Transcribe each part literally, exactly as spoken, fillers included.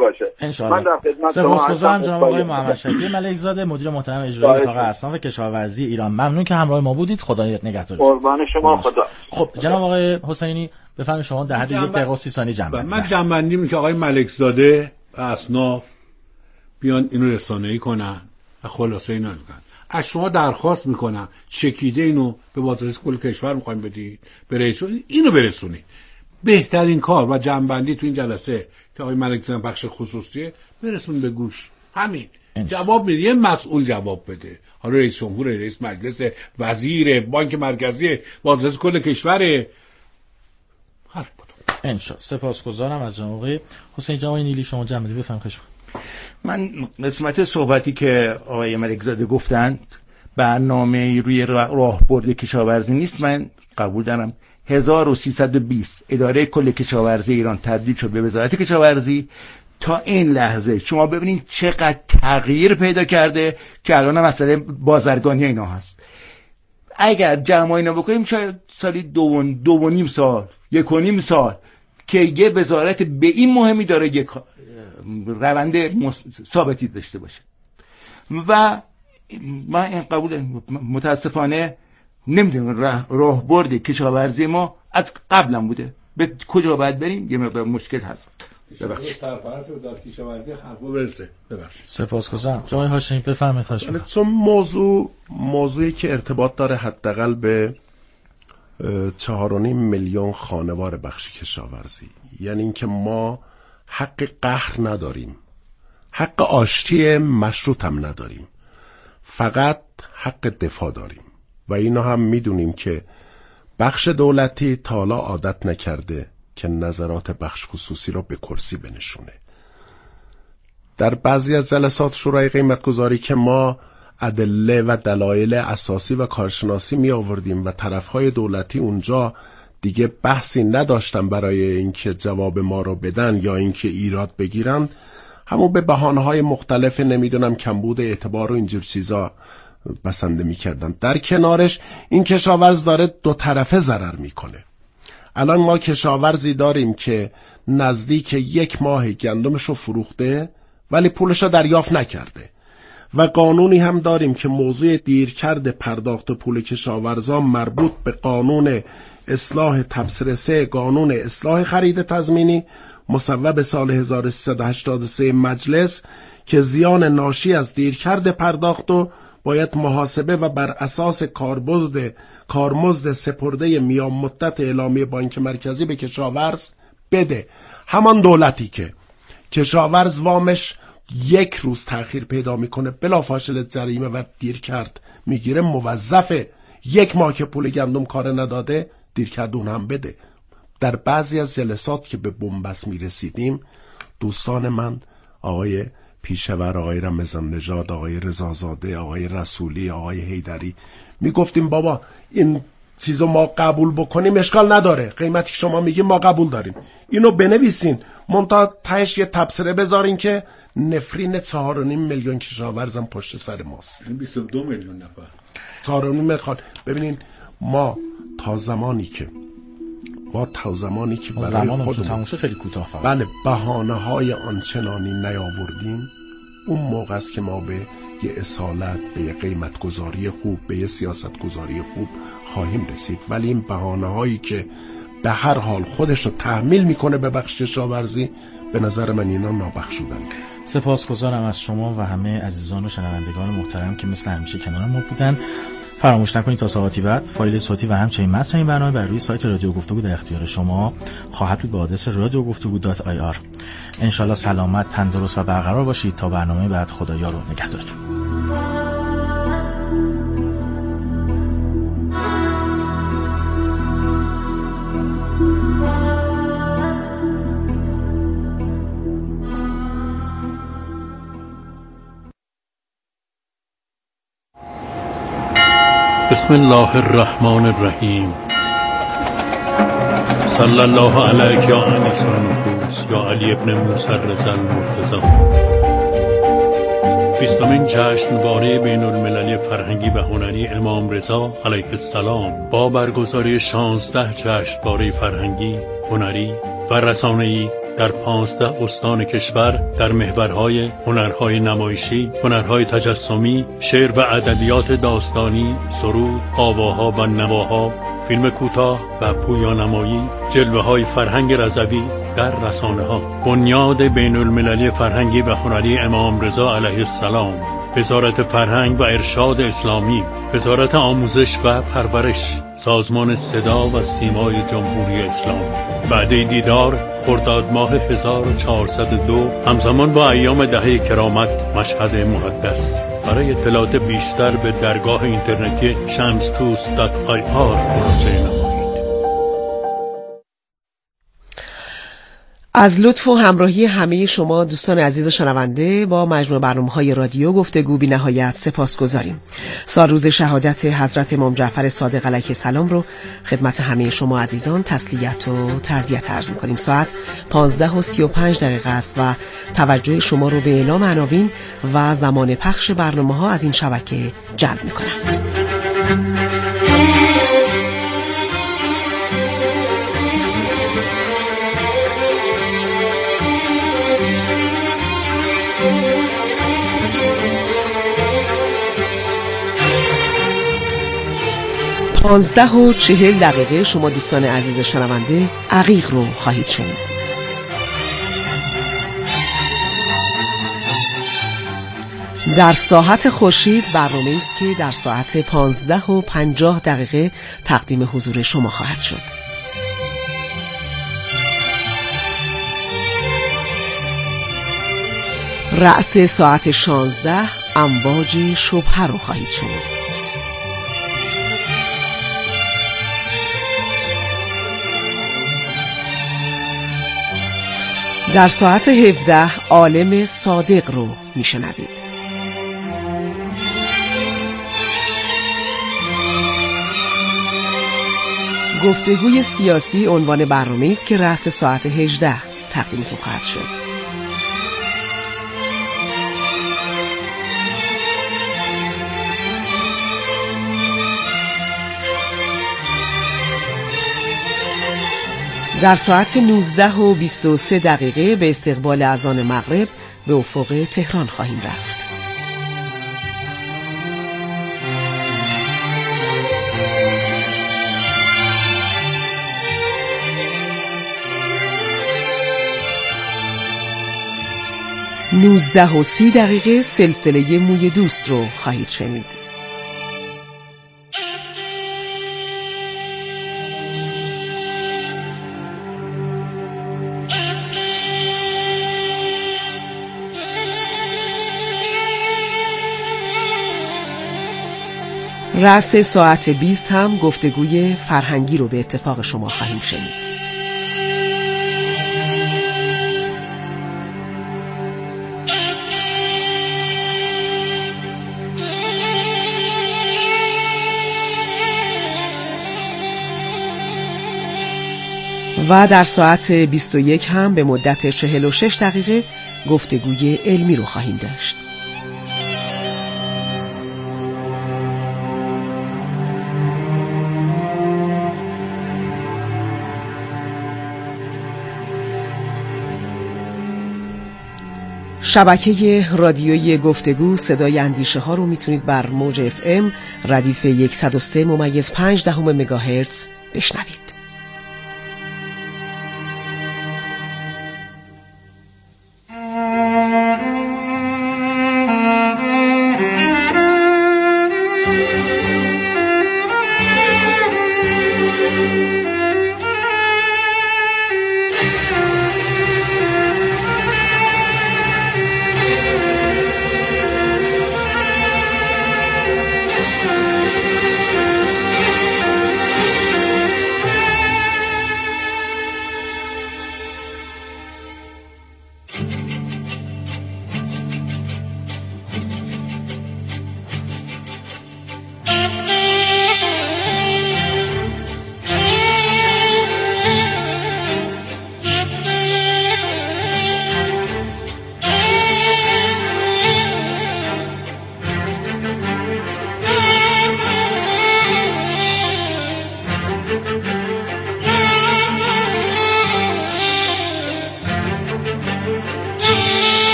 باشه. من در خدمت شما سپاسگزارم جناب آقای محمد شفیع ملک زاده، مدیر محترم اجرایی اتاق اصناف کشاورزی ایران. ممنون که همراه ما بودید. خدا نگهدار. قربان شما. خدا. خب جناب آقای حسینی بفرمایید شما در حد یک دقیقه و سی ثانیه جنبندی. من جنبندی می‌کنم که آقای ملک زاده و اصناف بیان اینو رسانه‌ای کنن و خلاصه اینا کنن. از شما درخواست میکنم چکیده اینو به بازرسی کل کشور میخوایم بدید، به رئیس اینو برسونید. بهترین کار و جنبندی تو این جلسه که آقای ملک زاده بخش خصوصیه برسون به گوش. همین جواب میده، یه مسئول جواب بده. حالا رئیس جمهور، رئیس مجلس، وزیر، بانک مرکزی، بازرسی کل کشور، هر کدوم. انشالله. سپاسگزارم از جناب آقای حسین جوانی نیلی. شما جنبندی بفرمایید. من قسمت صحبتی که آقای ملک زاده گفتند برنامه روی راهبرد کشاورزی نیست، من قبول دارم. هزار و سیصد و بیست اداره کل کشاورزی ایران تبدیل شد به وزارت کشاورزی. تا این لحظه شما ببینید چقدر تغییر پیدا کرده که الان مسئله بازرگانی اینا هست. اگر جمع اینا بکنیم شاید سالی دو, دو و نیم سال یک و نیم سال که یه وزارت به این مهمی داره یک روند ثابتی داشته باشه. و من این قبول متاسفانه نمیدونم راهبرد کشاورزی ما از قبلا بوده، به کجا باید بریم یه مقدار مشکل هست. ببخشید. سپاسگزارم. جناب هاشمی بفرمایید. هاشمی چون موضوع موضوعی که ارتباط داره حداقل به چهار و نیم میلیون خانوار بخش کشاورزی، یعنی اینکه ما حق قهر نداریم، حق آشتی مشروط هم نداریم، فقط حق دفاع داریم. و اینو هم میدونیم که بخش دولتی تا حالا عادت نکرده که نظرات بخش خصوصی را به کرسی بنشونه. در بعضی از جلسات شورای قیمتگذاری که ما ادله و دلایل اساسی و کارشناسی می آوردیم و طرفهای دولتی اونجا دیگه بحثی نداشتن برای اینکه جواب ما رو بدن یا اینکه ایراد بگیرن، همون به بهانه‌های مختلف نمیدونم کمبود اعتبار و اینجور چیزا بسنده میکردن. در کنارش این کشاورز داره دو طرفه ضرر میکنه. الان ما کشاورزی داریم که نزدیک یک ماه گندمشو فروخته ولی پولشو دریافت نکرده و قانونی هم داریم که موضوع دیرکرد پرداخت پول کشاورزان مربوط به قانون اصلاح تبصره سه، قانون اصلاح خرید تضمینی مصوب سال هزار و سیصد و هشتاد و سه مجلس که زیان ناشی از دیرکرد پرداخت و باید محاسبه و بر اساس کارمزد کارمزد سپرده میان مدت اعلامی بانک مرکزی به کشاورز بده. همان دولتی که کشاورز وامش یک روز تأخیر پیدا میکنه بلافاصله جریمه و دیرکرد میگیره، موظف یک ماه که پول گندم کار نداده دیرکرد اون هم بده. در بعضی از جلسات که به بنبست میرسیدیم دوستان من آقای پیشور، آقای رمضان نژاد، آقای رضازاده، آقای رسولی، آقای حیدری میگفتیم بابا این چیزو ما قبول بکنیم اشکال نداره، قیمتی که شما میگیم ما قبول داریم، اینو بنویسین منتها تهش یه تبصره بذارین که نفرین چهار و نیم میلیون کشاورزم پشت سر ماست. بیست و دو میلیون نفر. چهار و نیم میلیون. ببینین ما تا زمانی که ما تا زمانی که برای خودمون خیلی کوتاه فقط بله بهانه‌های آنچنانی نیاوردیم، اون موقع است که ما به یه اصالت، به یه قیمت گذاری خوب، به یه سیاست گذاری خوب خواهیم رسید. ولی این بهانه‌هایی که به هر حال خودش رو تحمیل میکنه به بخش کشاورزی، به نظر من اینا نابخشودن. سپاسگزارم از شما و همه عزیزان و شنوندگان محترم که مثل همیشه کنار ما بودن. فراموش نکنید تا ساعتی بعد فایل صوتی و همچنین متن این برنامه بر روی سایت رادیو گفتگو در اختیار شما خواهد بود به آدرس رادیو گفتگو دات آی آر. انشالله سلامت، تندرست و برقرار باشید تا برنامه بعد. خدایا رو نگهدارتون. بسم الله الرحمن الرحیم. صلی الله علیک یا انیس النفوس یا علی ابن موسی رضا المرتضی. بیستمین جشنواره بین المللی فرهنگی و هنری امام رضا علیه السلام با برگزاری شانزده جشنواره فرهنگی هنری و رسانه‌ای در پانزده استان کشور در محورهای هنرهای نمایشی، هنرهای تجسمی، شعر و ادبیات داستانی، سرود، آواها و نواها، فیلم کوتاه و پویانمایی، جلوه‌های فرهنگ رضوی در رسانه‌ها. بنیاد بین المللی فرهنگی و هنری امام رضا علیه السلام، وزارت فرهنگ و ارشاد اسلامی، وزارت آموزش و پرورش، سازمان صدا و سیمای جمهوری اسلامی. وعده دیدار خرداد ماه هزار و چهارصد و دو همزمان با ایام دهه کرامت مشهد مقدس. برای اطلاعات بیشتر به درگاه اینترنتی شمستوس دات آی آر مراجعه نمایید. از لطف و همراهی همه شما دوستان عزیز شنونده با مجموع برنامه‌های رادیو گفتگو بی نهایت سپاسگزاریم. سال روز شهادت حضرت امام جعفر صادق علیه السلام رو خدمت همه شما عزیزان تسلیت و تعزیت عرض می‌کنیم. ساعت پانزده و سی و پنج دقیقه است و توجه شما رو به اعلام عناوین و زمان پخش برنامه‌ها از این شبکه جلب می‌کنم. پانزده و چهل دقیقه شما دوستان عزیز شنونده عقیق رو خواهید شنید. در ساعت خورشید برنامه‌ای است که در ساعت پانزده و پنجاه دقیقه تقدیم حضور شما خواهد شد. رأس ساعت شانزده امواج شبهه رو خواهید شنید. در ساعت هفده عالم صادق رو میشنوید. گفتگوی سیاسی عنوان برنامه‌ای است که رأس ساعت هجده تقدیمتون خواهد شد. در ساعت نوزده و بیست و سه دقیقه به استقبال اذان مغرب به افق تهران خواهیم رفت. نوزده و سی دقیقه سلسله موی دوست رو خواهید شنید. رأس ساعت بیست هم گفتگوی فرهنگی رو به اتفاق شما خواهیم شنید. و در ساعت بیست و یک هم به مدت چهل و شش دقیقه گفتگوی علمی رو خواهیم داشت. شبکه رادیویی گفتگو صدای اندیشه ها رو میتونید بر موج اف ام ردیف صد و سه ممیز پنج دهم مگاهرتز بشنوید.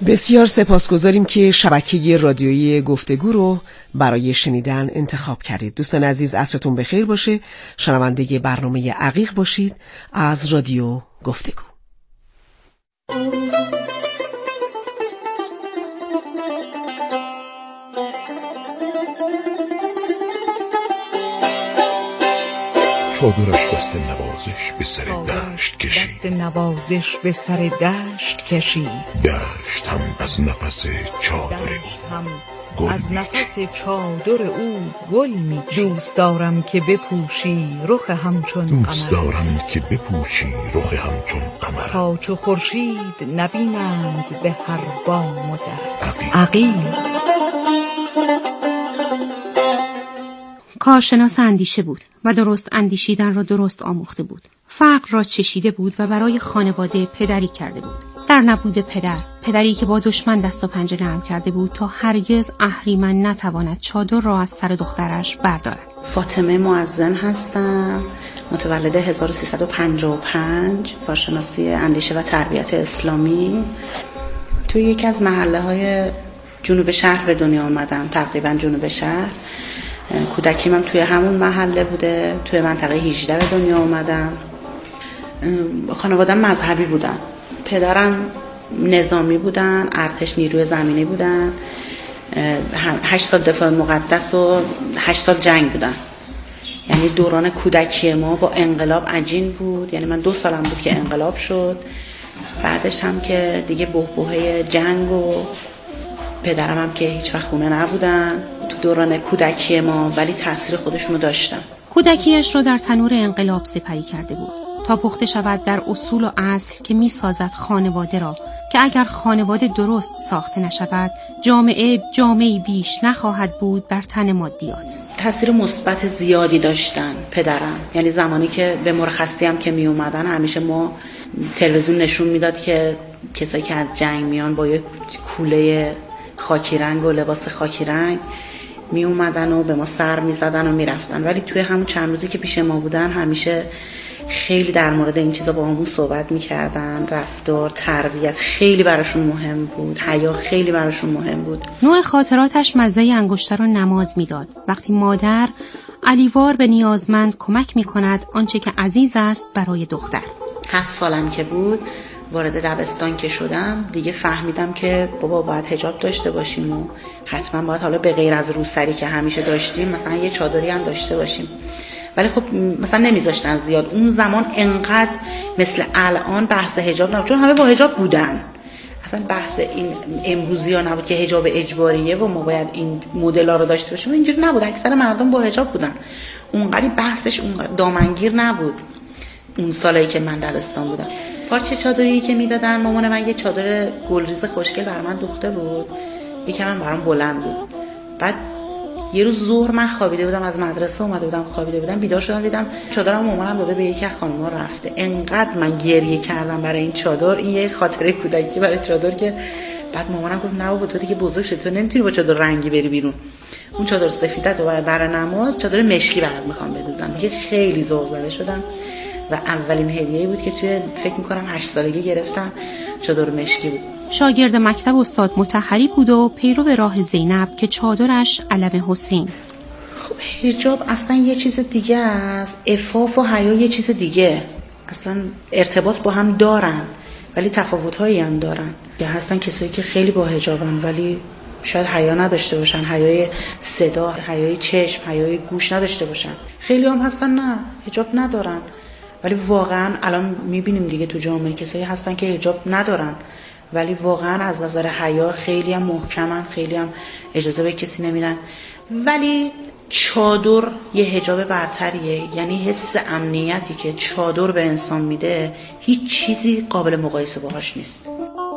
بسیار سپاسگزاریم که شبکه رادیویی گفتگو رو برای شنیدن انتخاب کردید. دوستان عزیز عصرتون بخیر باشه. شنونده برنامه عقیق باشید از رادیو گفتگو. چادرش دست نوازش به سر دشت کشید دست نوازش به سر دشت کشید دشت هم از نفس چادر او از نفس چادر او گل می دوست دارم که بپوشی رخ همچون قمر دوست دارم که بپوشی رخ همچون قمر تا چو خورشید نبینند به هر بام و در عقیل. کارشناس اندیشه بود و درست اندیشیدن را درست آموخته بود. فقر را چشیده بود و برای خانواده پدری کرده بود. در نبود پدر، پدری که با دشمن دست و پنجه نرم کرده بود تا هرگز اهریمن نتواند چادر را از سر دخترش بردارد. فاطمه معزن هستم، متولد هزار و سیصد و پنجاه و پنج، کارشناسی اندیشه و تربیت اسلامی. توی یکی از محله های جنوب شهر به دنیا آمدم، تقریبا جنوب شهر. کودکیم هم توی همون محله بوده. توی منطقه هجده به دنیا آمدم. خانواده‌ام مذهبی بودن. پدرم نظامی بودن، ارتش نیروی زمینی بودن. هشت سال دفاع مقدس و هشت سال جنگ بودن. یعنی دوران کودکی ما با انقلاب عجین بود. یعنی من دو سالم بود که انقلاب شد. بعدش هم که دیگه بحبوحه جنگ و پدرم هم که هیچ وقت خونه نبودن تو دوران کودکی ما، ولی تاثیر خودشونو داشتن. کودکیش رو در تنور انقلاب سپری کرده بود تا پخته شود در اصول و اصل که می سازد خانواده را، که اگر خانواده درست ساخته نشود جامعه جامعه بیش نخواهد بود بر تن مادیات. تاثیر مثبت زیادی داشتن پدرم. یعنی زمانی که به مرخصی هم که می اومدن همیشه ما تلویزیون نشون میداد که کسایی که از جنگ میان با یک کوله خاکی رنگ و لباس خاکی رنگ می اومدن و به ما سر می زدن و می رفتن. ولی توی همون چند روزی که پیش ما بودن همیشه خیلی در مورد این چیزا با همون صحبت می کردن. رفتار، تربیت خیلی براشون مهم بود. حیا خیلی براشون مهم بود. نوع خاطراتش مزه انگشتر رو نماز می داد. وقتی مادر علیوار به نیازمند کمک می کند آنچه که عزیز است برای دختر. هفت سالم که بود وارد دبستان که شدم دیگه فهمیدم که بابا باید حجاب داشته باشیم و حتما باید حالا به غیر از روسری که همیشه داشتیم مثلا یه چادری هم داشته باشیم. ولی خب مثلا نمیذاشتن زیاد. اون زمان انقدر مثل الان بحث حجاب نبود، چون همه با حجاب بودن. اصلا بحث این امروزی ها نبود که حجاب اجباریه و ما باید این مدل ها رو داشته باشیم. اینجوری نبود. اکثر مردم با حجاب بودن. اونقدر بحثش اونقدر دامنگیر نبود. اون سالایی که من دبستان بودم پارچه چادری که میدادن مامان من یه چادر گلریز خوشگل برای من دوخته بود، یکم من برام بلند بود. بعد یه روز ظهر من خوابیده بودم، از مدرسه اومده بودم خوابیده بودم، بیدار شدم دیدم چادرم مامانم داده به یکی از خانم‌ها رفته. انقدر من گریه کردم برای این چادر. این یه خاطره کودکی برای چادر که بعد مامانم گفت نه بابا تو دیگه بزرگ شدی، تو نمیتونی با چادر رنگی بری بیرون. اون چادر سفیدت رو برای نماز چادر مشکی برات میخوام بدوزم. دیگه خیلی ذوق زده شدم و اولین هدیه‌ای بود که توی فکر می‌کنم هشت سالگی گرفتم، چادر مشکی بود. شاگرد مکتب استاد مطهری بود و پیرو راه زینب که چادرش علم حسین. خب حجاب اصلا یه چیز دیگه است، عفاف و حیا یه چیز دیگه. اصلا ارتباط با هم دارن ولی تفاوت‌هایی هم دارن. یا هستن کسایی که خیلی با حجابن ولی شاید حیا نداشته باشن، حیای صدا، حیای چشم، حیای گوش نداشته باشن. خیلی هم هستن نه حجاب ندارن ولی واقعا الان میبینیم دیگه تو جامعه کسایی هستن که حجاب ندارن ولی واقعا از نظر حیا خیلی هم محکمن، خیلی هم اجازه به کسی نمیدن. ولی چادر یه حجاب برتریه. یعنی حس امنیتی که چادر به انسان میده هیچ چیزی قابل مقایسه باهاش نیست.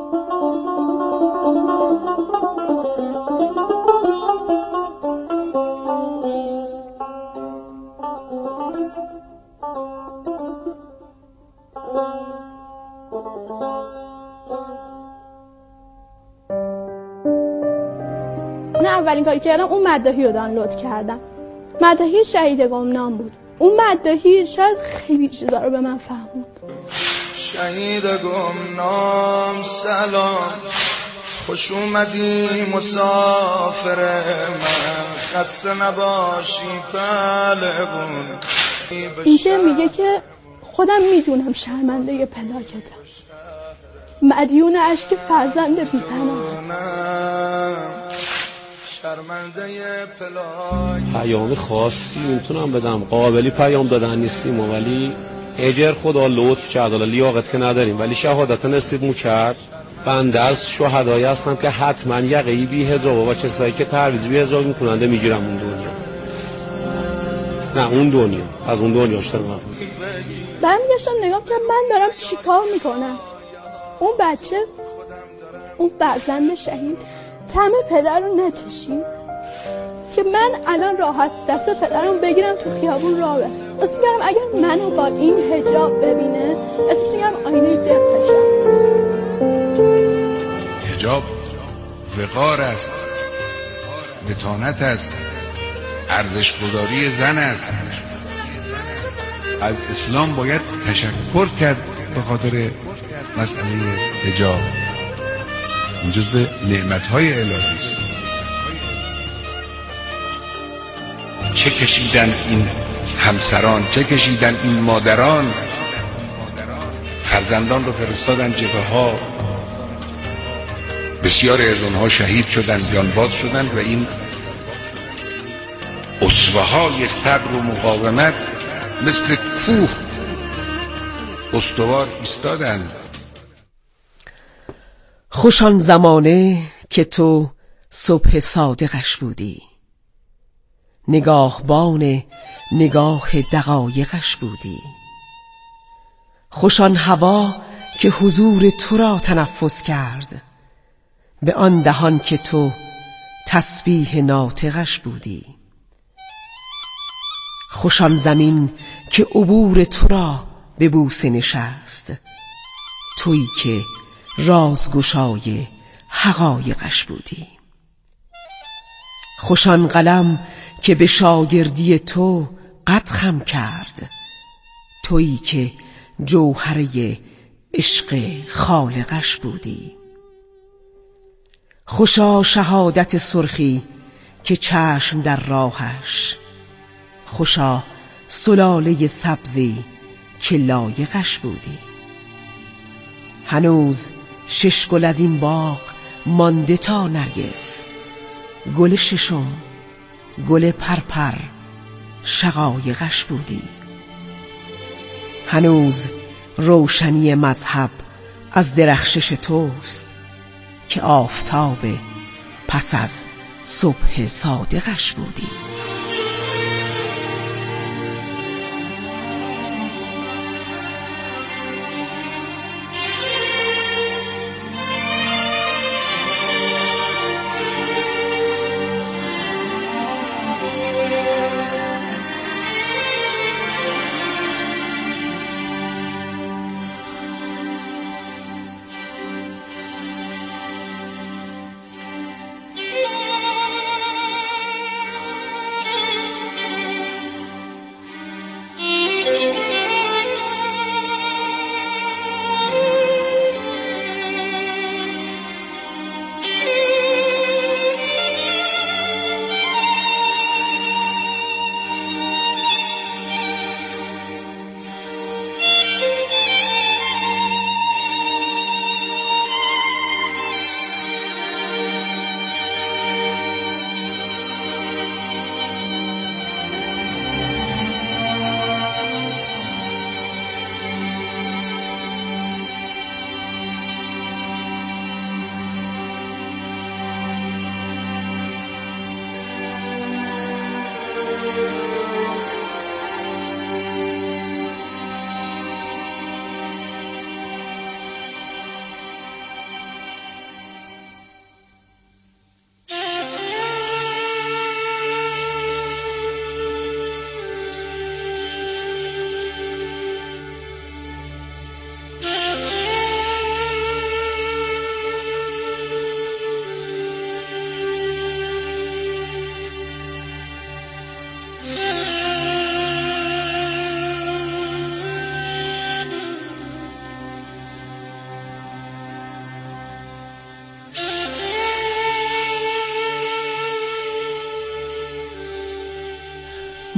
اولین کاری کردم اون مداحی رو دانلود کردم. مداحی شهید گمنام بود. اون مداحی شاید خیلی چیزا رو به من فهموند. شهید گمنام سلام خوش اومدی مسافر من، خسته نباشی پهلوون. اینکه میگه که خودم میدونم شرمنده پلاکتم، مدیون عشق فرزند بی‌پناهم. پیام خاصی میتونم بدم، قابلی پیام دادن نیستیم ولی اجر خدا لطف کرد، حالا لیاقت که نداریم ولی شهادت نصیب مو کرد. بنده از شهدایی هستم که حتما یقه‌ای بی حجاب و کسایی که تعویض بی حجاب میکننده میگیرم اون دنیا. نه اون دنیا، از اون دنیا اشترم برمیگشتم نگاه که من دارم چیکار میکنم. اون بچه، اون فرزند شهید طعم پدر رو نچشید که من الان راحت دست پدرم بگیرم تو خیابون راه برم. اسم میگم اگر منو با این حجاب ببینه اسم میگم آینه دقشم. حجاب وقار است، متانت است، ارزش‌گذاری زن است. از اسلام باید تشکر کرد به خاطر مسئله حجاب. این جزو نعمت‌های الهی است. چه کشیدن این همسران، چه کشیدن این مادران، فرزندان رو فرستادن جبهه ها، بسیاری از اونها شهید شدن، جانباز شدن و این اسوه های صبر و مقاومت مثل کوه استوار ایستادن. خوش آن زمانه که تو صبح صادقش بودی، نگاهبان نگاه دقایقش بودی. خوش آن هوا که حضور تو را تنفس کرد، به آن دهان که تو تسبیح ناطقش بودی. خوش آن زمین که عبور تو را به بوسه نشست، تویی که رازگشای حقایقش بودی. خوش آن قلم که به شاگردی تو قد خم کرد، تویی که جوهره عشق خالقش بودی. خوشا شهادت سرخی که چشم در راهش، خوشا سلاله سبزی که لایقش بودی. هنوز شش گل از این باغ مانده تا نرگس، گل ششم گل پرپر شقایقش بودی. هنوز روشنی مذهب از درخشش توست، که آفتاب پس از صبح صادقش بودی.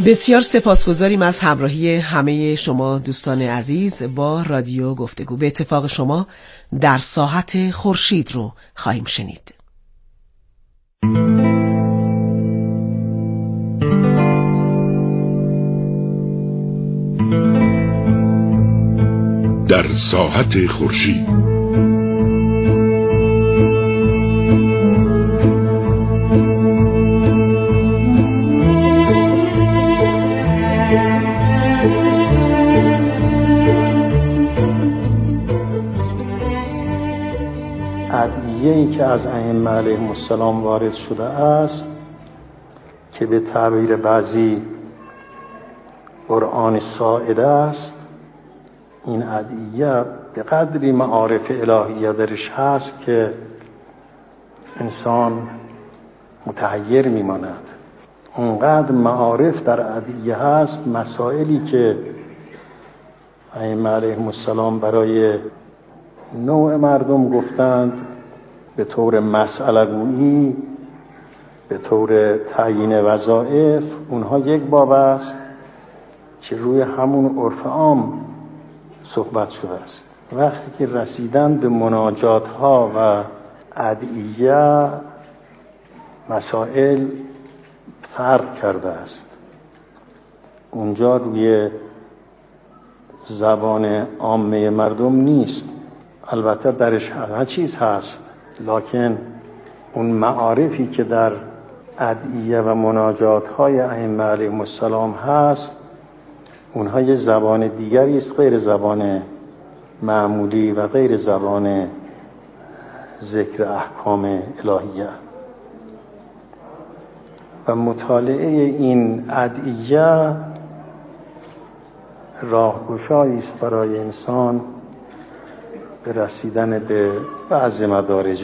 بسیار سپاسگزاریم از همراهی همه شما دوستان عزیز با رادیو گفتگو. به اتفاق شما در ساحت خورشید رو خواهیم شنید. در ساحت خورشید ادعیه‌ای که از ائمه علیهم السلام وارد شده است که به تعبیر بعضی قرآن ساعده است، این ادعیه به قدری معارف الهیه درش هست که انسان متحیر میماند. اونقدر معارف در ادعیه هست، مسائلی که ائمه علیهم السلام برای نوع مردم گفتند به طور مسئله گویی، به طور تعیین وظایف، اونها یک باب است که روی همون عرف عام صحبت شده است. وقتی که رسیدن به مناجات ها و ادعیه، مسائل فرق کرده است. اونجا روی زبان عامه مردم نیست، البته درش همه چیز هست، لکن اون معارفی که در ادعیه و مناجات های ائمه علیهم السلام هست، اونها یه زبان دیگری است، غیر زبان معمولی و غیر زبان ذکر احکام الهیه. و مطالعه این ادعیه راهگشایی است برای انسان به رسیدن به بعض مدارج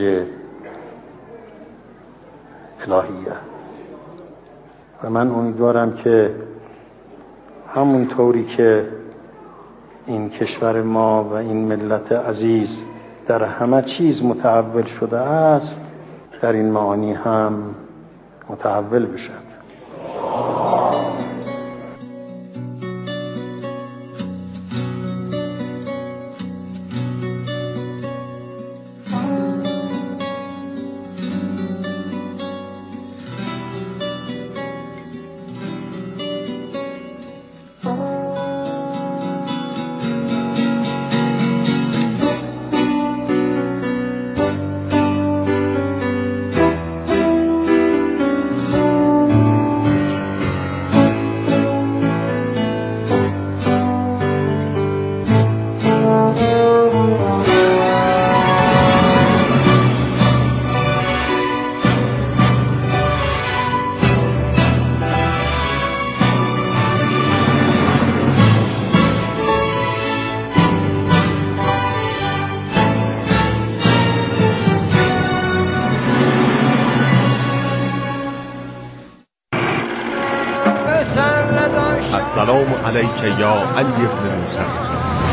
الهیه. و من امیدوارم که همون طوری که این کشور ما و این ملت عزیز در همه چیز متحول شده است، در این معانی هم متحول بشد. السلام علیک یا علی ابن موسی رضا.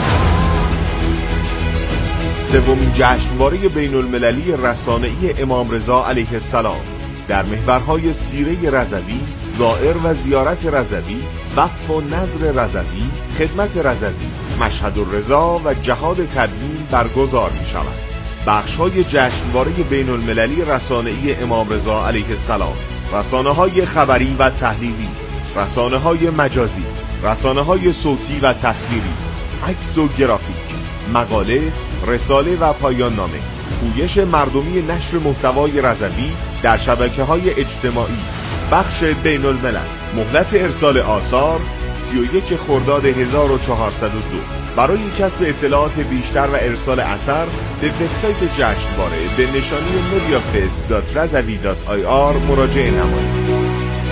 سومین جشنواره بین المللی رسانه‌ای امام رضا علیه السلام در محورهای سیره رضوی، زائر و زیارت رضوی، وقف و نظر رضوی، خدمت رضوی، مشهد الرضا و جهاد تبیین برگزار می شود. بخش‌های جشنواره بین المللی رسانه‌ای امام رضا علیه السلام: رسانه‌های خبری و تحلیلی، رسانه‌های مجازی، رسانه‌های صوتی و تصویری، عکس و گرافیک، مقاله، رساله و پایان نامه، پویش مردمی نشر محتوای رضوی در شبکه‌های اجتماعی، بخش بین الملل. مهلت ارسال آثار سی و یک خرداد هزار و چهارصد و دو. برای کسب اطلاعات بیشتر و ارسال اثر به وبسایت جشنواره به نشانی mediafest دات رضوی دات آی آر مراجعه نمایید.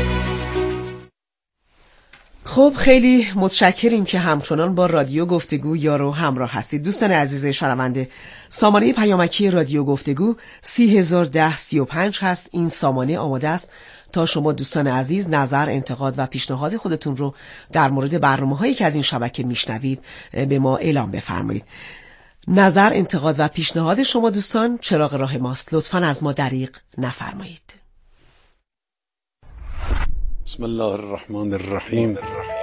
خب خیلی متشکریم که همچنان با رادیو گفتگو یارو همراه هستید. دوستان عزیز شنونده، سامانه پیامکی رادیو گفتگو سی هزار ده سی و پنج هست. این سامانه آماده است تا شما دوستان عزیز نظر، انتقاد و پیشنهاد خودتون رو در مورد برنامه‌هایی که از این شبکه میشنوید به ما اعلام بفرمایید. نظر، انتقاد و پیشنهاد شما دوستان چراغ راه ماست. لطفاً از ما دریغ نفرمایید. بسم الله الرحمن الرحیم.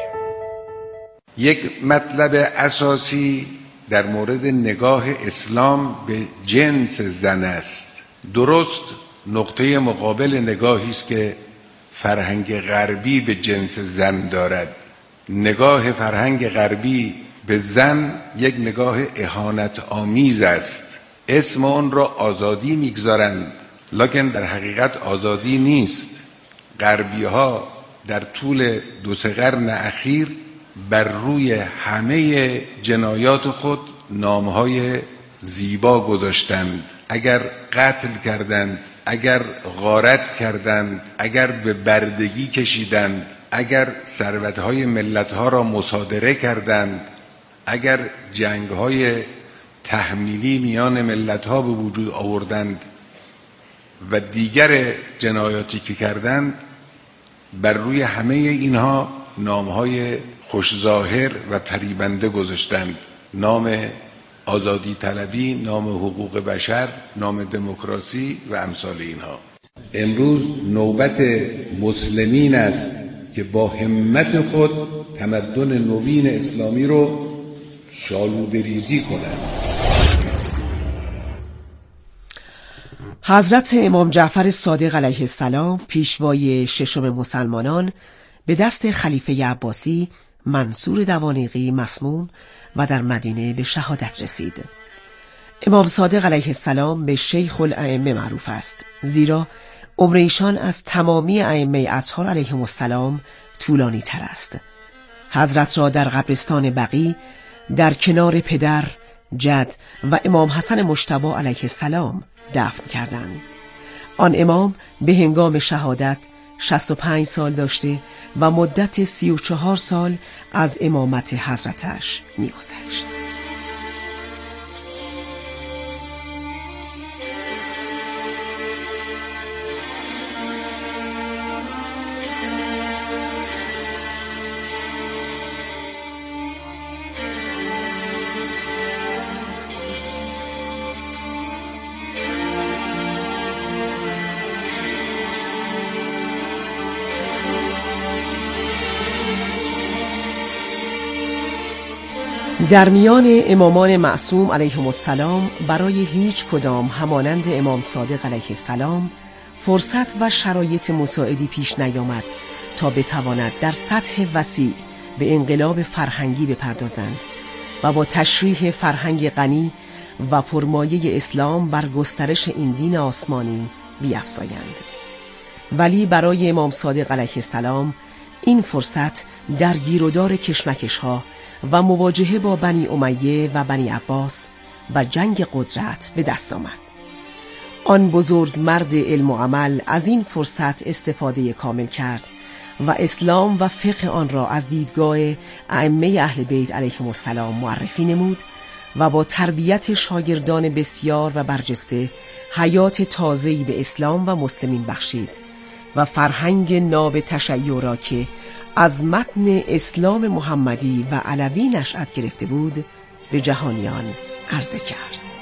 یک مطلب اساسی در مورد نگاه اسلام به جنس زن است. درست نقطه مقابل نگاهی است که فرهنگ غربی به جنس زن دارد. نگاه فرهنگ غربی به زن یک نگاه اهانت آمیز است. اسم آن را آزادی میگذارند، لکن در حقیقت آزادی نیست. غربی ها در طول دو سه قرن اخیر بر روی همه جنایات خود نامهای زیبا گذاشتند. اگر قتل کردند، اگر غارت کردند، اگر به بردگی کشیدند، اگر ثروت‌های ملت‌ها را مصادره کردند، اگر جنگ‌های تحمیلی میان ملت‌ها به وجود آوردند و دیگر جنایاتی که کردند، بر روی همه اینها نام‌های خوشظاهر و فریبنده گذاشتند. نام آزادی طلبی، نام حقوق بشر، نام دموکراسی و امثال اینها. امروز نوبت مسلمین است که با همت خود تمدن نوین اسلامی رو شالوده ریزی کنند. حضرت امام جعفر صادق علیه السلام، پیشوای ششم مسلمانان، به دست خلیفه عباسی منصور دوانیقی مسموم و در مدینه به شهادت رسید. امام صادق علیه السلام به شیخ الائمه معروف است، زیرا عمر ایشان از تمامی ائمه اطهار علیهم السلام طولانی تر است. حضرت را در قبرستان بقیع در کنار پدر، جد و امام حسن مجتبی علیه السلام دفن کردند. آن امام به هنگام شهادت شصت و پنج سال داشته و مدت سی و چهار سال از امامت حضرتش می‌گذشت. در میان امامان معصوم علیهم السلام برای هیچ کدام همانند امام صادق علیه السلام فرصت و شرایط مساعدی پیش نیامد تا بتواند در سطح وسیع به انقلاب فرهنگی بپردازند و با تشریح فرهنگ غنی و پرمایه اسلام بر گسترش این دین آسمانی بیفزایند. ولی برای امام صادق علیه السلام این فرصت در گیرودار کشمکش‌ها و مواجهه با بنی امیه و بنی عباس و جنگ قدرت به دست آمد. آن بزرگ مرد علم و عمل از این فرصت استفاده کامل کرد و اسلام و فقه آن را از دیدگاه ائمه اهل بیت علیهم السلام معرفی نمود و با تربیت شاگردان بسیار و برجسته حیات تازه‌ای به اسلام و مسلمین بخشید و فرهنگ ناب تشیع را که از متن اسلام محمدی و علوی نشأت گرفته بود به جهانیان عرضه کرد.